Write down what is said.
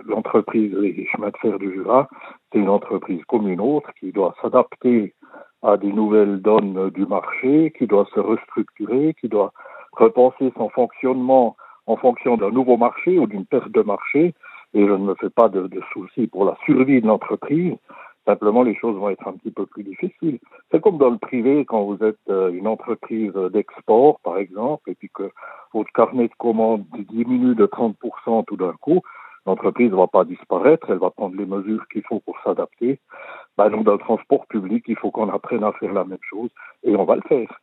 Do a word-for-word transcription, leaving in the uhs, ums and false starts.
l'entreprise Les Chemins de Fer du Jura, c'est une entreprise comme une autre qui doit s'adapter à des nouvelles donnes du marché, qui doit se restructurer, qui doit repenser son fonctionnement en fonction d'un nouveau marché ou d'une perte de marché. Et je ne me fais pas de, de soucis pour la survie de l'entreprise. Simplement, les choses vont être un petit peu plus difficiles. C'est comme dans le privé, quand vous êtes euh, une entreprise d'export, par exemple, et puis que votre carnet de commandes diminue de trente pour cent tout d'un coup, l'entreprise ne va pas disparaître, elle va prendre les mesures qu'il faut pour s'adapter. Ben, donc, dans le transport public, il faut qu'on apprenne à faire la même chose, et on va le faire.